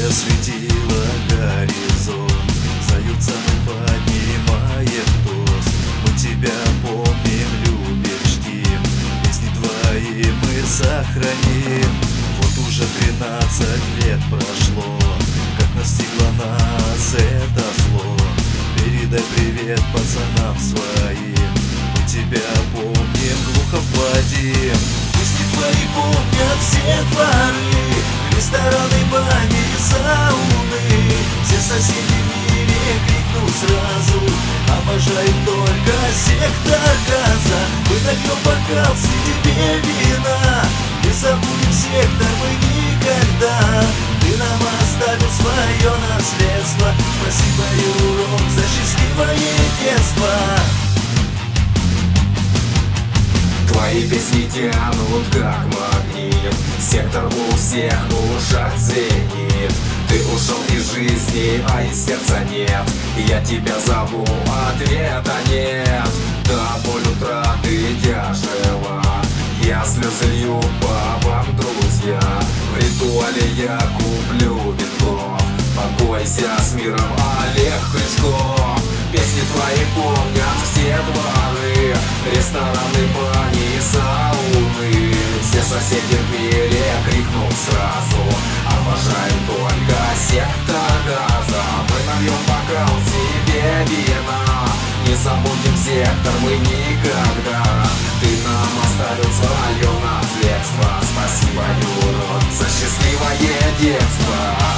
осветила горизонт, заются мы поднимаем тост. Мы тебя помним, любим, чтим, песни твои мы сохраним. Вот уже 13 лет прошло, как настигло нас это зло. Передай привет пацанам своим, мы тебя помним, Глухов Вадим. Песни твои помнят все дворы, рестораны, бани, сауны. Все соседи в мире крикнут сразу: обожают только сектор газа. Мы нальем бокал себе вина, не забудем сектор мы никогда. Ты нам оставил свое наследство, спасибо, Юрок, за счастливое детство. Твои песни тянут как магнит, сектор у всех в ушах звенит. Ты ушел из жизни, а из сердца нет. Я тебя зову, ответа нет. Да, боль утраты тяжела, я слезы лью по вам, друзья. В ритуале я куплю вино. Покойся с миром, Олег Крючков. Песни твои помнят все дворы, рестораны, бани и сауны. Все соседи в мире крикнут сразу: обожаем только сектор газа. Мы нальем бокал себе вина, не забудем сектор мы никогда. Ты нам оставил свое наследство, спасибо, Юрок, за счастливое детство.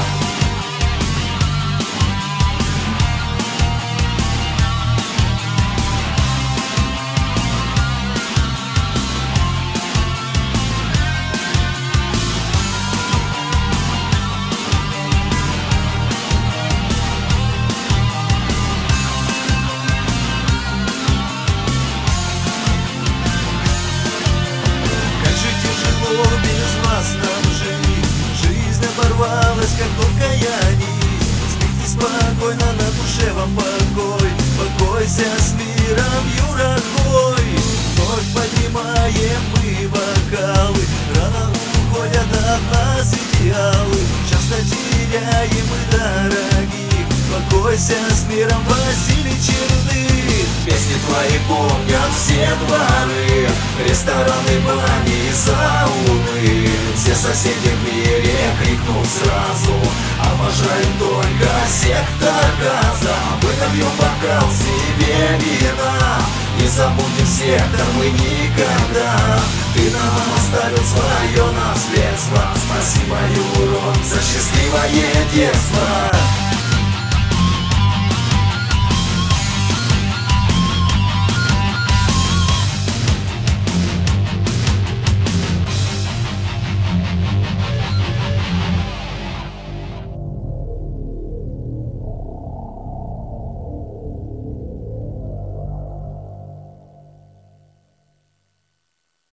Без вас нам жить, жизнь оборвалась, как тонкая нить. Спите спокойно, на душе вам покой, покойся с миром, Юра Хой. Вновь поднимаем мы бокалы, рано уходят от нас идеалы. Часто теряем мы дорогих, покойся с миром, Василий Черных. Песни твои помнят все дворы, рестораны, бани и сауны. Все соседи в мире крикнут сразу: обожаем только сектор газа. Мы нальем бокал себе вина, не забудем сектор мы никогда. Ты нам оставил свое наследство, спасибо, Юрок, за счастливое детство.